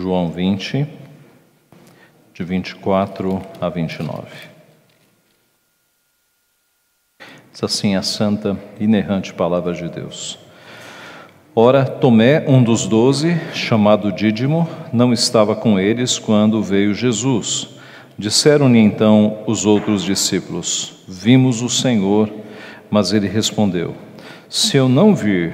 João 20, de 24 a 29. Diz assim a santa e inerrante palavra de Deus. Ora, Tomé, um dos 12, chamado Dídimo, não estava com eles quando veio Jesus. Disseram-lhe então os outros discípulos: Vimos o Senhor. Mas ele respondeu: Se eu não vir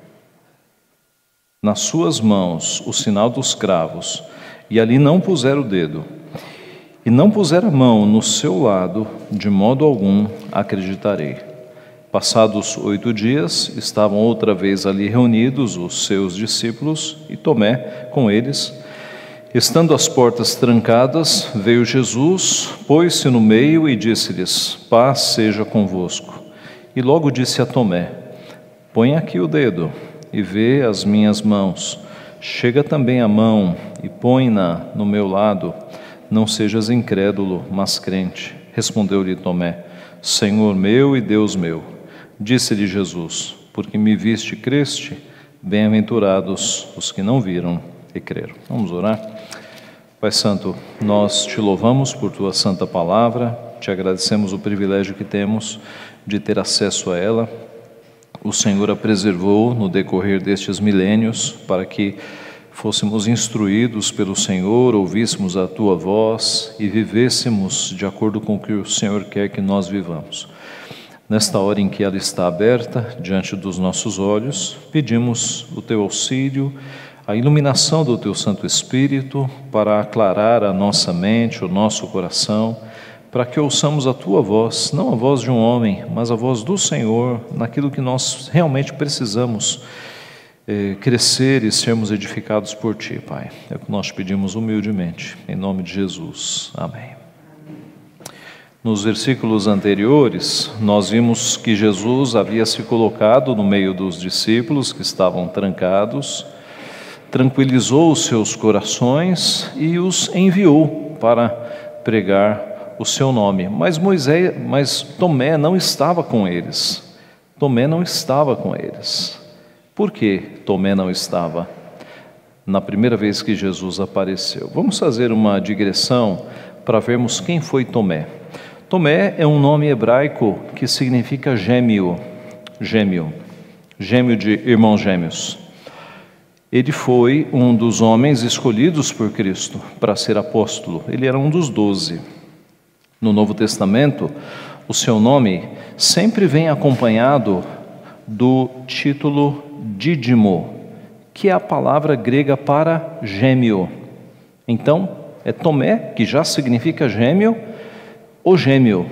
nas suas mãos o sinal dos cravos, e ali não puser o dedo, e não puser a mão no seu lado, de modo algum acreditarei. Passados 8 dias, estavam outra vez ali reunidos os seus discípulos, e Tomé com eles. Estando as portas trancadas, veio Jesus, pôs-se no meio e disse-lhes: Paz seja convosco. E logo disse a Tomé: Põe aqui o dedo e vê as minhas mãos. Chega também a mão e põe-na no meu lado. Não sejas incrédulo, mas crente. Respondeu-lhe Tomé: Senhor meu e Deus meu. Disse-lhe Jesus: Porque me viste e creste, bem-aventurados os que não viram e creram. Vamos orar? Pai Santo, nós te louvamos por tua santa palavra, te agradecemos o privilégio que temos de ter acesso a ela. O Senhor a preservou no decorrer destes milênios para que fôssemos instruídos pelo Senhor, ouvíssemos a tua voz e vivêssemos de acordo com o que o Senhor quer que nós vivamos. Nesta hora em que ela está aberta diante dos nossos olhos, pedimos o teu auxílio, a iluminação do teu Santo Espírito para aclarar a nossa mente, o nosso coração, para que ouçamos a tua voz, não a voz de um homem, mas a voz do Senhor, naquilo que nós realmente precisamos crescer e sermos edificados por ti, Pai. É o que nós pedimos humildemente, em nome de Jesus. Amém. Nos versículos anteriores, nós vimos que Jesus havia se colocado no meio dos discípulos que estavam trancados, tranquilizou os seus corações e os enviou para pregar o seu nome. Mas Tomé não estava com eles. Tomé não estava com eles. Por que Tomé não estava na primeira vez que Jesus apareceu? Vamos fazer uma digressão para vermos quem foi Tomé. Tomé é um nome hebraico que significa gêmeo de irmãos gêmeos. Ele foi um dos homens escolhidos por Cristo para ser apóstolo. Ele era um dos 12. No Novo Testamento, o seu nome sempre vem acompanhado do título Dídimo, que é a palavra grega para gêmeo. Então, é Tomé, que já significa gêmeo, ou gêmeo.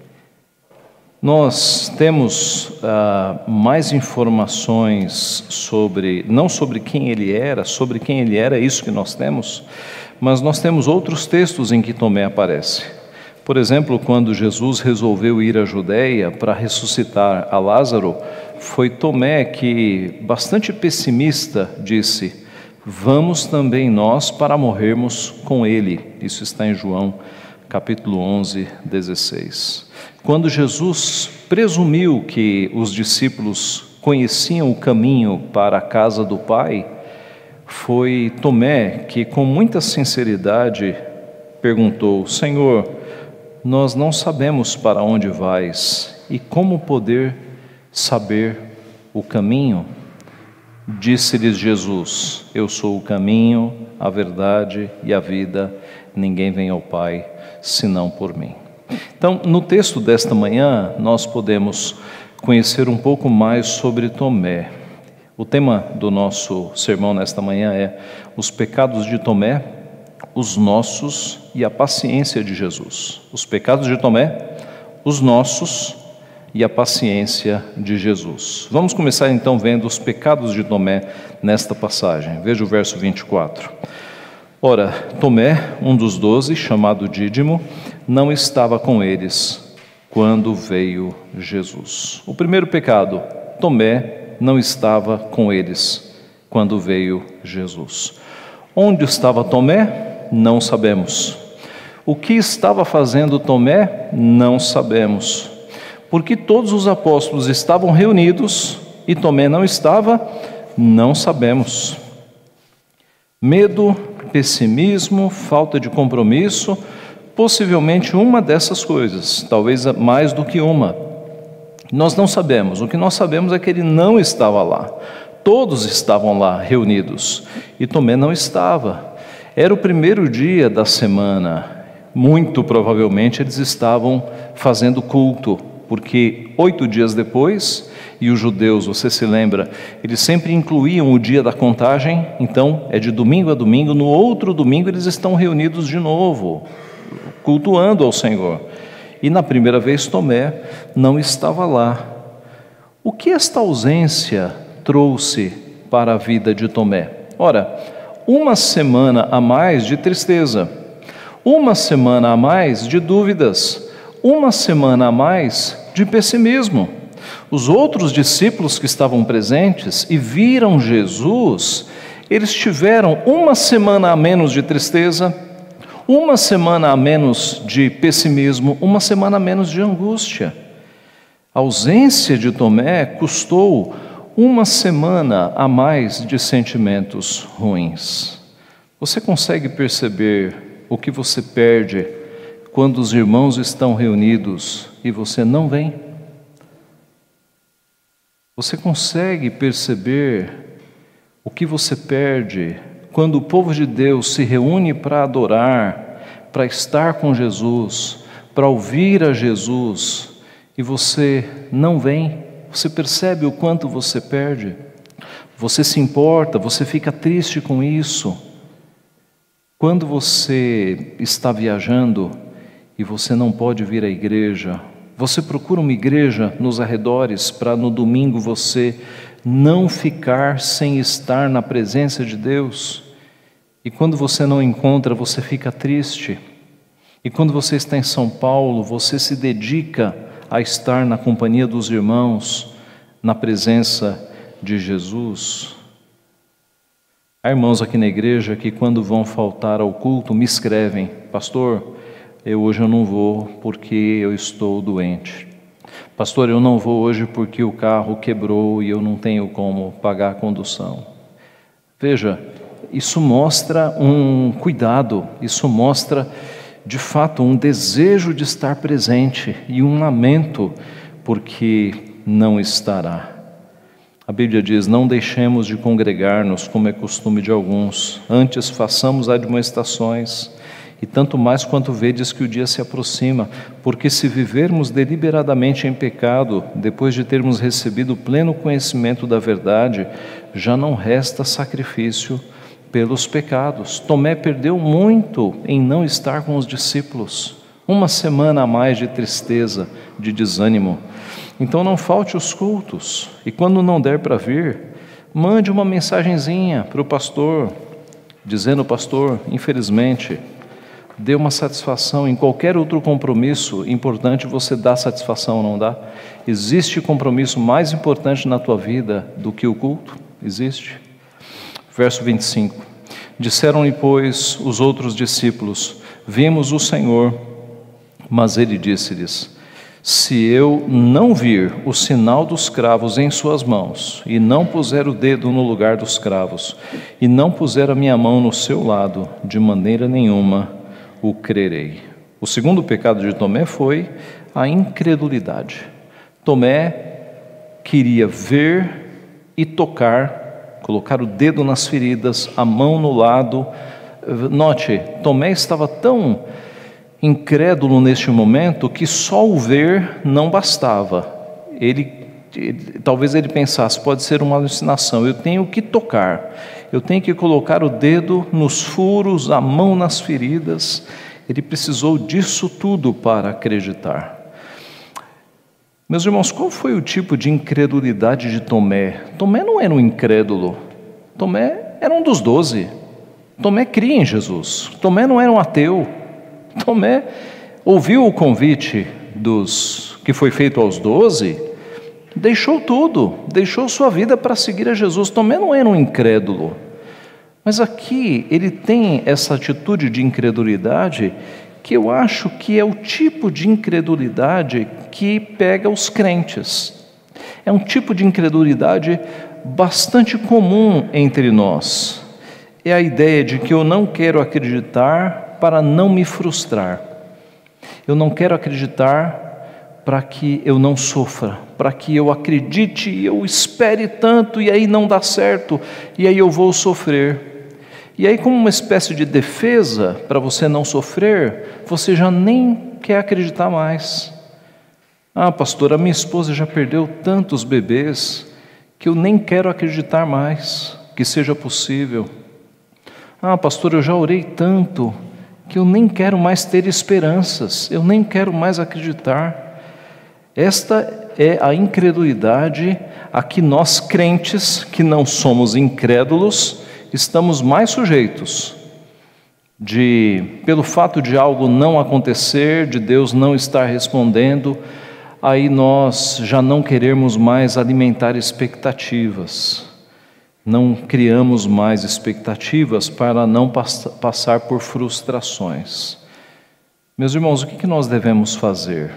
Nós temos mais informações não sobre quem ele era, é isso que nós temos, mas nós temos outros textos em que Tomé aparece. Por exemplo, quando Jesus resolveu ir à Judeia para ressuscitar a Lázaro, foi Tomé que, bastante pessimista, disse: Vamos também nós para morrermos com ele. Isso está em João, capítulo 11, 16. Quando Jesus presumiu que os discípulos conheciam o caminho para a casa do Pai, foi Tomé que, com muita sinceridade, perguntou: Senhor, nós não sabemos para onde vais e como poder saber o caminho? Disse-lhes Jesus: Eu sou o caminho, a verdade e a vida. Ninguém vem ao Pai senão por mim. Então, no texto desta manhã, nós podemos conhecer um pouco mais sobre Tomé. O tema do nosso sermão nesta manhã é os pecados de Tomé, os nossos e a paciência de Jesus. Os pecados de Tomé, os nossos e a paciência de Jesus. Vamos começar então vendo os pecados de Tomé nesta passagem. Veja o verso 24. Ora, Tomé, um dos 12, chamado Dídimo, não estava com eles quando veio Jesus. O primeiro pecado, Tomé não estava com eles quando veio Jesus. Onde estava Tomé? Não sabemos. O que estava fazendo Tomé? Não sabemos. Porque todos os apóstolos estavam reunidos e Tomé não estava? Não sabemos. Medo, pessimismo, falta de compromisso, possivelmente uma dessas coisas, talvez mais do que uma. Nós não sabemos, o que nós sabemos é que ele não estava lá. Todos estavam lá reunidos e Tomé não estava. Era o primeiro dia da semana, muito provavelmente eles estavam fazendo culto, porque 8 dias depois, e os judeus, você se lembra, eles sempre incluíam o dia da contagem, então é de domingo a domingo, no outro domingo eles estão reunidos de novo, cultuando ao Senhor. E na primeira vez Tomé não estava lá. O que esta ausência trouxe para a vida de Tomé? Ora, uma semana a mais de tristeza, uma semana a mais de dúvidas, uma semana a mais de pessimismo. Os outros discípulos que estavam presentes e viram Jesus, eles tiveram uma semana a menos de tristeza, uma semana a menos de pessimismo, uma semana a menos de angústia. A ausência de Tomé custou uma semana a mais de sentimentos ruins. Você consegue perceber o que você perde quando os irmãos estão reunidos e você não vem? Você consegue perceber o que você perde quando o povo de Deus se reúne para adorar, para estar com Jesus, para ouvir a Jesus, e você não vem? Você percebe o quanto você perde? Você se importa, você fica triste com isso. Quando você está viajando e você não pode vir à igreja, você procura uma igreja nos arredores para no domingo você não ficar sem estar na presença de Deus. E quando você não encontra, você fica triste. E quando você está em São Paulo, você se dedica a estar na companhia dos irmãos, na presença de Jesus. Há irmãos aqui na igreja que quando vão faltar ao culto me escrevem: pastor, hoje eu não vou porque eu estou doente. Pastor, eu não vou hoje porque o carro quebrou e eu não tenho como pagar a condução. Veja, isso mostra um cuidado, isso mostra de fato um desejo de estar presente e um lamento porque não estará. A Bíblia diz: não deixemos de congregar-nos como é costume de alguns, antes façamos admoestações, e tanto mais quanto vedes que o dia se aproxima, porque se vivermos deliberadamente em pecado, depois de termos recebido o pleno conhecimento da verdade, já não resta sacrifício pelos pecados. Tomé perdeu muito em não estar com os discípulos, uma semana a mais de tristeza, de desânimo. Então não falte os cultos, e quando não der para vir, mande uma mensagenzinha para o pastor, dizendo: pastor, infelizmente, dê uma satisfação. Em qualquer outro compromisso importante você dá satisfação, não dá? Existe compromisso mais importante na tua vida do que o culto? Existe. Verso 25: disseram-lhe, pois, os outros discípulos: vimos o Senhor. Mas ele disse-lhes: se eu não vir o sinal dos cravos em suas mãos, e não puser o dedo no lugar dos cravos, e não puser a minha mão no seu lado, de maneira nenhuma o crerei. O segundo pecado de Tomé foi a incredulidade. Tomé queria ver e tocar, colocar o dedo nas feridas, a mão no lado. Note, Tomé estava tão incrédulo neste momento que só o ver não bastava. Talvez ele pensasse: pode ser uma alucinação, eu tenho que tocar, eu tenho que colocar o dedo nos furos, a mão nas feridas. Ele precisou disso tudo para acreditar. Meus irmãos, qual foi o tipo de incredulidade de Tomé? Tomé não era um incrédulo, Tomé era um dos 12. Tomé cria em Jesus, Tomé não era um ateu. Tomé ouviu o convite que foi feito aos 12, deixou tudo, deixou sua vida para seguir a Jesus. Tomé não era um incrédulo, mas aqui ele tem essa atitude de incredulidade que eu acho que é o tipo de incredulidade que pega os crentes. É um tipo de incredulidade bastante comum entre nós. é a ideia de que eu não quero acreditar para não me frustrar. Eu não quero acreditar para que eu não sofra, para que eu acredite e eu espere tanto e aí não dá certo, e aí eu vou sofrer. E aí, como uma espécie de defesa para você não sofrer, você já nem quer acreditar mais. Ah, pastor, a minha esposa já perdeu tantos bebês que eu nem quero acreditar mais que seja possível. Ah, pastor, eu já orei tanto que eu nem quero mais ter esperanças, eu nem quero mais acreditar. Esta é a incredulidade a que nós crentes, que não somos incrédulos, estamos mais sujeitos, pelo fato de algo não acontecer, de Deus não estar respondendo, aí nós já não queremos mais alimentar expectativas, não criamos mais expectativas para não passar por frustrações. Meus irmãos, o que nós devemos fazer?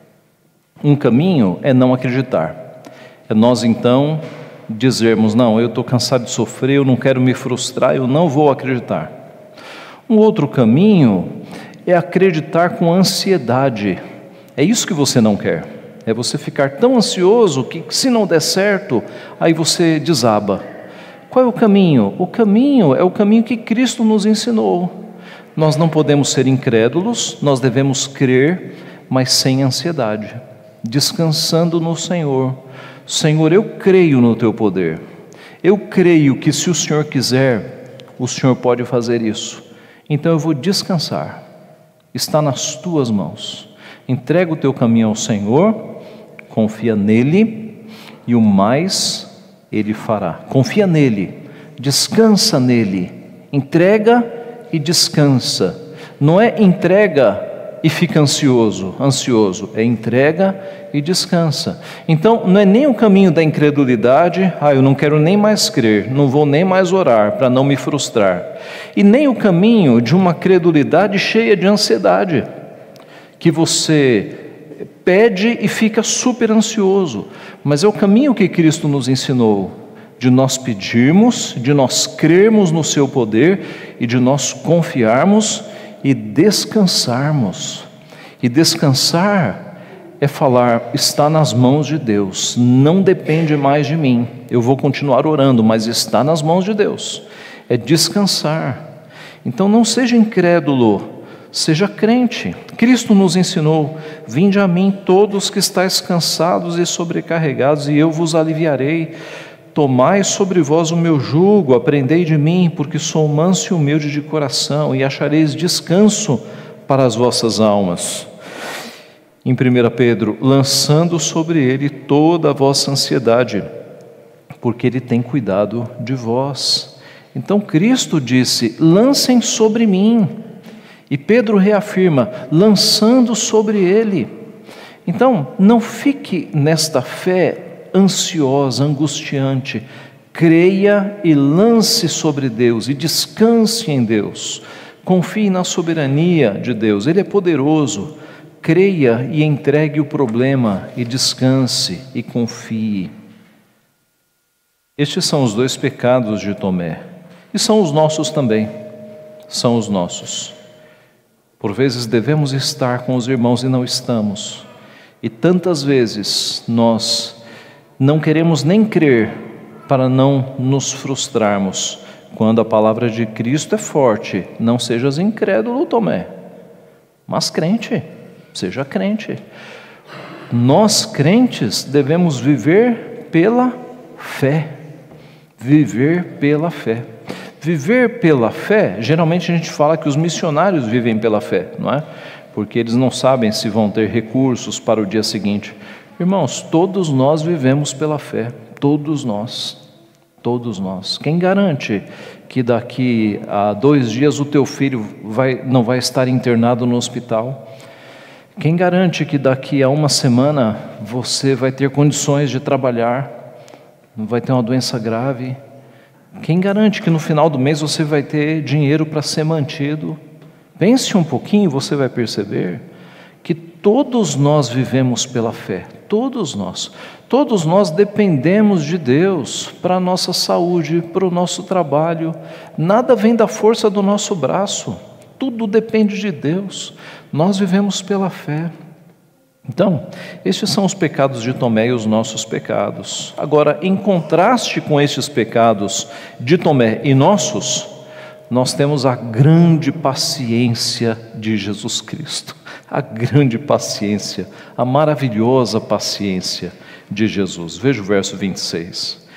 Um caminho é não acreditar, é nós então dizermos, não, eu estou cansado de sofrer, eu não quero me frustrar, eu não vou acreditar. Um outro caminho é acreditar com ansiedade. É isso que você não quer, é você ficar tão ansioso que se não der certo, aí você desaba. Qual é o caminho? O caminho é o caminho que Cristo nos ensinou. Nós não podemos ser incrédulos, nós devemos crer, mas sem ansiedade, descansando no Senhor. Senhor, eu creio no Teu poder, eu creio que se o Senhor quiser, o Senhor pode fazer isso, então eu vou descansar, está nas Tuas mãos. Entrega o teu caminho ao Senhor, confia nele e o mais Ele fará. Confia nele, descansa nele, entrega e descansa. Não é entrega e fica ansioso, é entrega e descansa. Então não é nem o caminho da incredulidade, eu não quero nem mais crer, não vou nem mais orar para não me frustrar, e nem o caminho de uma credulidade cheia de ansiedade, que você pede e fica super ansioso, mas é o caminho que Cristo nos ensinou, de nós pedirmos, de nós crermos no seu poder e de nós confiarmos e descansarmos. E descansar é falar, está nas mãos de Deus, não depende mais de mim, eu vou continuar orando, mas está nas mãos de Deus, é descansar. Então não seja incrédulo, seja crente. Cristo nos ensinou, vinde a mim todos que estáis cansados e sobrecarregados, e eu vos aliviarei. Tomai sobre vós o meu jugo, aprendei de mim, porque sou manso e humilde de coração, e achareis descanso para as vossas almas. Em 1 Pedro, lançando sobre ele toda a vossa ansiedade, porque ele tem cuidado de vós. Então Cristo disse, lancem sobre mim. E Pedro reafirma, lançando sobre ele. Então, não fique nesta fé ansiosa, angustiante. Creia e lance sobre Deus e descanse em Deus. Confie na soberania de Deus, Ele é poderoso. Creia e entregue o problema e descanse e confie. Estes são os dois pecados de Tomé. E são os nossos também. São os nossos. Por vezes devemos estar com os irmãos e não estamos. E tantas vezes nós não queremos nem crer para não nos frustrarmos. Quando a palavra de Cristo é forte, não sejas incrédulo, Tomé, mas crente, seja crente. Nós crentes devemos viver pela fé. Viver pela fé. Viver pela fé, geralmente a gente fala que os missionários vivem pela fé, não é? Porque eles não sabem se vão ter recursos para o dia seguinte. Irmãos, todos nós vivemos pela fé, todos nós. Quem garante que daqui a 2 dias o teu filho não vai estar internado no hospital? Quem garante que daqui a 1 semana você vai ter condições de trabalhar, não vai ter uma doença grave? Quem garante que no final do mês você vai ter dinheiro para ser mantido? Pense um pouquinho, você vai perceber que todos nós vivemos pela fé, todos nós dependemos de Deus para a nossa saúde, para o nosso trabalho, nada vem da força do nosso braço, tudo depende de Deus, nós vivemos pela fé. Então, estes são os pecados de Tomé e os nossos pecados. Agora, em contraste com estes pecados de Tomé e nossos, nós temos a grande paciência de Jesus Cristo, a grande paciência, a maravilhosa paciência de Jesus. Veja o verso 26.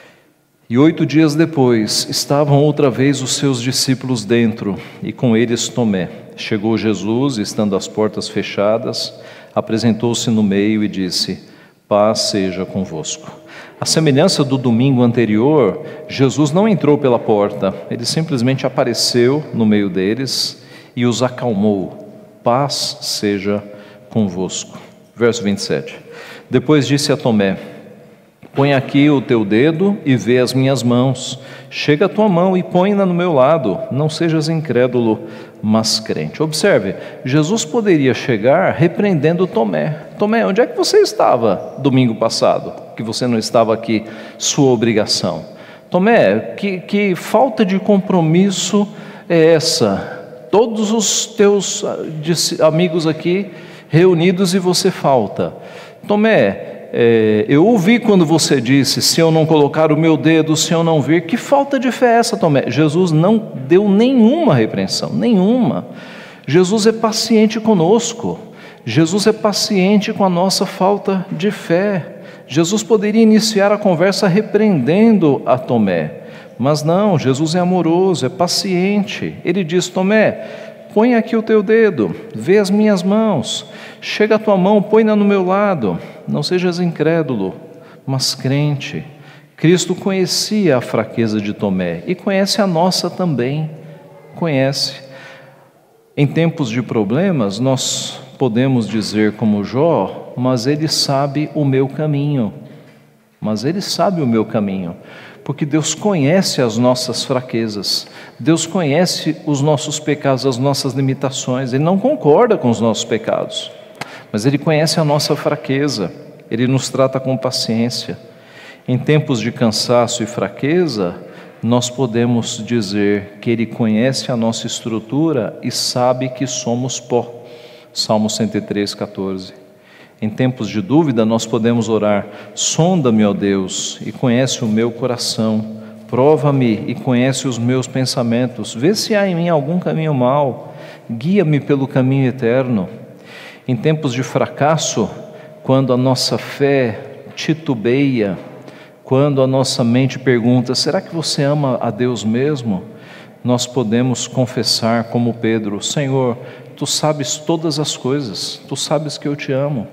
E 8 dias depois, estavam outra vez os seus discípulos dentro, e com eles Tomé. Chegou Jesus, estando as portas fechadas, apresentou-se no meio e disse: paz seja convosco. À semelhança do domingo anterior, Jesus não entrou pela porta, ele simplesmente apareceu no meio deles e os acalmou. Paz seja convosco. Verso 27. Depois disse a Tomé: põe aqui o teu dedo e vê as minhas mãos. Chega a tua mão e põe-na no meu lado. Não sejas incrédulo, mas crente. Observe, Jesus poderia chegar repreendendo Tomé. Tomé, onde é que você estava domingo passado? Que você não estava aqui, sua obrigação. Tomé, que falta de compromisso é essa? Todos os teus amigos aqui reunidos e você falta. Tomé, eu ouvi quando você disse: se eu não colocar o meu dedo, se eu não vir. Que falta de fé é essa, Tomé? Jesus não deu nenhuma repreensão, nenhuma. Jesus é paciente conosco, Jesus é paciente com a nossa falta de fé. Jesus poderia iniciar a conversa repreendendo a Tomé, mas não, Jesus é amoroso, é paciente. Ele diz: Tomé, põe aqui o teu dedo, vê as minhas mãos, chega a tua mão, põe-na no meu lado. Não sejas incrédulo, mas crente. Cristo conhecia a fraqueza de Tomé e conhece a nossa também, conhece. Em tempos de problemas, nós podemos dizer como Jó: mas Ele sabe o meu caminho. Mas Ele sabe o meu caminho, porque Deus conhece as nossas fraquezas, Deus conhece os nossos pecados, as nossas limitações. Ele não concorda com os nossos pecados, mas Ele conhece a nossa fraqueza, Ele nos trata com paciência. Em tempos de cansaço e fraqueza, nós podemos dizer que Ele conhece a nossa estrutura e sabe que somos pó. Salmo 103:14. Em tempos de dúvida, nós podemos orar: sonda-me, ó Deus, e conhece o meu coração, prova-me e conhece os meus pensamentos, vê se há em mim algum caminho mau, guia-me pelo caminho eterno. Em tempos de fracasso, quando a nossa fé titubeia, quando a nossa mente pergunta: será que você ama a Deus mesmo? Nós podemos confessar como Pedro: Senhor, Tu sabes todas as coisas, Tu sabes que eu te amo.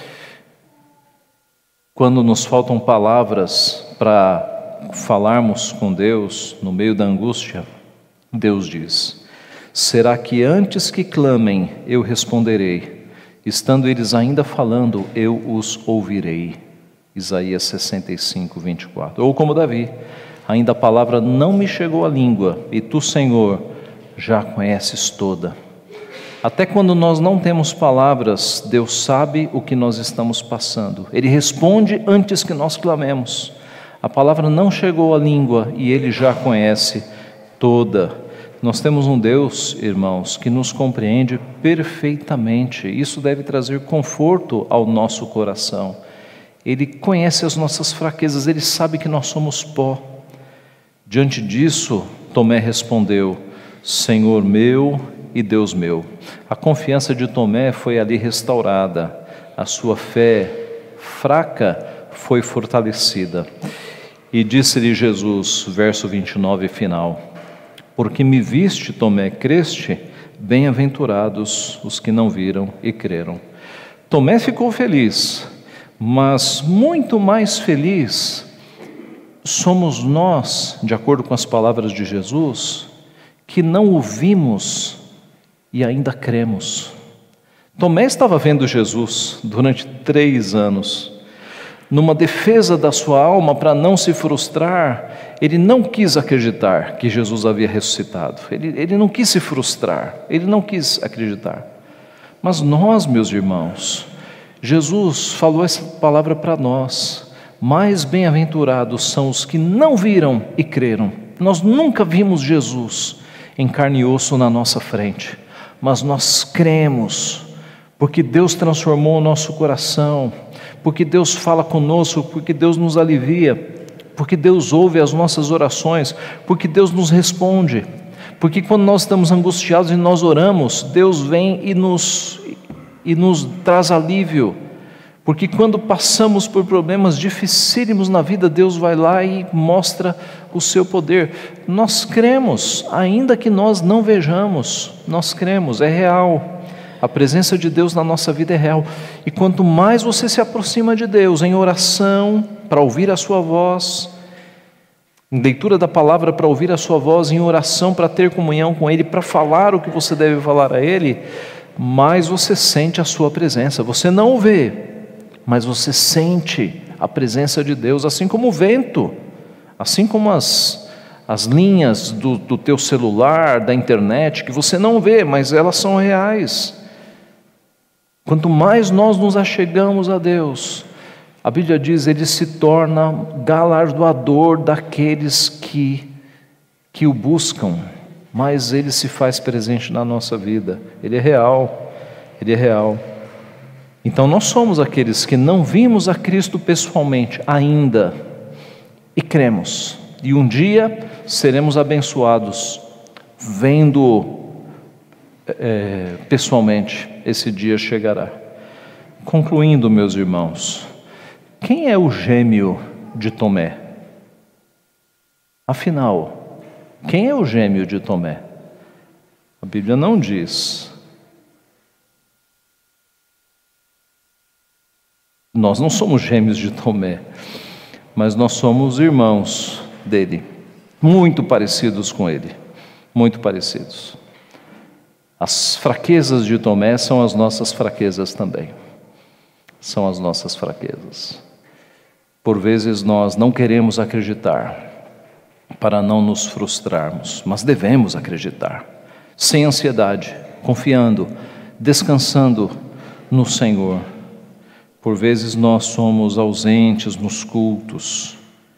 Quando nos faltam palavras para falarmos com Deus no meio da angústia, Deus diz: será que antes que clamem eu responderei? Estando eles ainda falando, eu os ouvirei. Isaías 65:24. Ou como Davi: ainda a palavra não me chegou à língua, e Tu, Senhor, já a conheces toda. Até quando nós não temos palavras, Deus sabe o que nós estamos passando. Ele responde antes que nós clamemos. A palavra não chegou à língua e Ele já a conhece toda. Nós temos um Deus, irmãos, que nos compreende perfeitamente. Isso deve trazer conforto ao nosso coração. Ele conhece as nossas fraquezas, Ele sabe que nós somos pó. Diante disso, Tomé respondeu: Senhor meu e Deus meu. A confiança de Tomé foi ali restaurada, a sua fé fraca foi fortalecida. E disse-lhe Jesus, verso 29 final: porque me viste, Tomé, creste? Bem-aventurados os que não viram e creram. Tomé ficou feliz, mas muito mais feliz somos nós, de acordo com as palavras de Jesus, que não o vimos e ainda cremos. Tomé estava vendo Jesus durante 3 anos. Numa defesa da sua alma para não se frustrar, ele não quis acreditar que Jesus havia ressuscitado. Ele não quis se frustrar, ele não quis acreditar. Mas nós, meus irmãos, Jesus falou essa palavra para nós: mais bem-aventurados são os que não viram e creram. Nós nunca vimos Jesus em carne e osso na nossa frente, mas nós cremos, porque Deus transformou o nosso coração, porque Deus fala conosco, porque Deus nos alivia, porque Deus ouve as nossas orações, porque Deus nos responde, porque quando nós estamos angustiados e nós oramos, Deus vem e nos traz alívio, porque quando passamos por problemas dificílimos na vida, Deus vai lá e mostra o seu poder. Nós cremos, ainda que nós não vejamos, nós cremos, é real. A presença de Deus na nossa vida é real. E quanto mais você se aproxima de Deus em oração, para ouvir a sua voz, em leitura da palavra para ouvir a sua voz, em oração para ter comunhão com Ele, para falar o que você deve falar a Ele, mais você sente a sua presença. Você não o vê, mas você sente a presença de Deus, assim como o vento, assim como as linhas do teu celular, da internet, que você não vê, mas elas são reais. Quanto mais nós nos achegamos a Deus, a Bíblia diz, Ele se torna galardoador daqueles que o buscam, mas Ele se faz presente na nossa vida. Ele é real, Ele é real. Então nós somos aqueles que não vimos a Cristo pessoalmente ainda e cremos, e um dia seremos abençoados vendo pessoalmente. Esse dia chegará. Concluindo, meus irmãos, quem é o gêmeo de Tomé? Afinal, quem é o gêmeo de Tomé? A Bíblia não diz. Nós não somos gêmeos de Tomé, mas nós somos irmãos dele, muito parecidos com ele, muito parecidos. As fraquezas de Tomé são as nossas fraquezas também, são as nossas fraquezas. Por vezes nós não queremos acreditar, para não nos frustrarmos, mas devemos acreditar, sem ansiedade, confiando, descansando no Senhor. Por vezes nós somos ausentes nos cultos,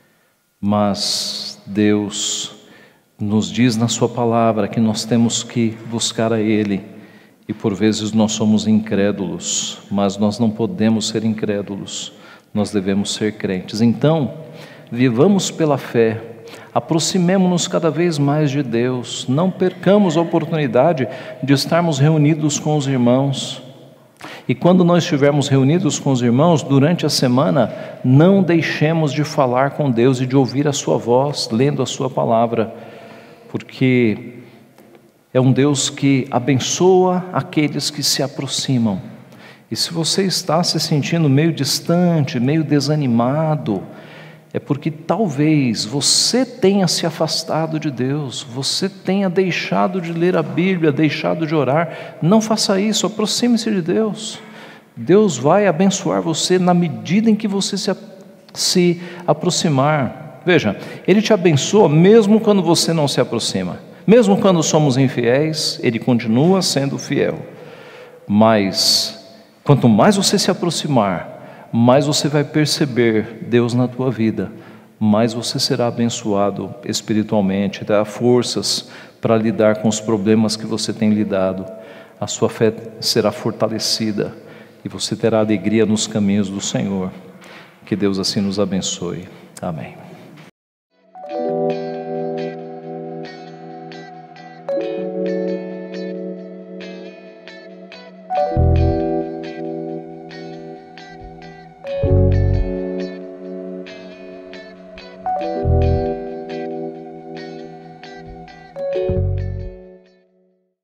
mas Deus nos diz na sua palavra que nós temos que buscar a Ele, e por vezes nós somos incrédulos, mas nós não podemos ser incrédulos, nós devemos ser crentes. Então, vivamos pela fé, aproximemo-nos cada vez mais de Deus, não percamos a oportunidade de estarmos reunidos com os irmãos. E quando nós estivermos reunidos com os irmãos, durante a semana, não deixemos de falar com Deus e de ouvir a sua voz, lendo a sua palavra, porque é um Deus que abençoa aqueles que se aproximam. E se você está se sentindo meio distante, meio desanimado, é porque talvez você tenha se afastado de Deus, você tenha deixado de ler a Bíblia, deixado de orar. Não faça isso, aproxime-se de Deus. Deus vai abençoar você na medida em que você se aproximar. Veja, Ele te abençoa mesmo quando você não se aproxima. Mesmo quando somos infiéis, Ele continua sendo fiel. Mas, quanto mais você se aproximar, mais você vai perceber Deus na tua vida, mais você será abençoado espiritualmente, terá forças para lidar com os problemas que você tem lidado. A sua fé será fortalecida e você terá alegria nos caminhos do Senhor. Que Deus assim nos abençoe. Amém.